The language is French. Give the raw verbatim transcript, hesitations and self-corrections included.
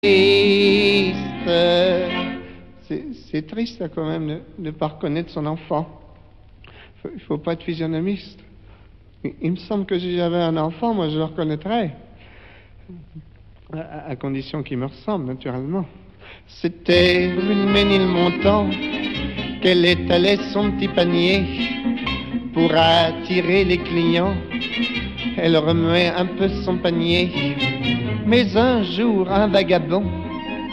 C'est c'est triste quand même de ne pas reconnaître son enfant. Il ne faut pas être physionomiste. Il, il me semble que si j'avais un enfant, moi je le reconnaîtrais. À, à condition qu'il me ressemble, naturellement. C'était rue de Ménilmontant qu'elle étalait son petit panier pour attirer les clients. Elle remuait un peu son panier. Mais un jour, un vagabond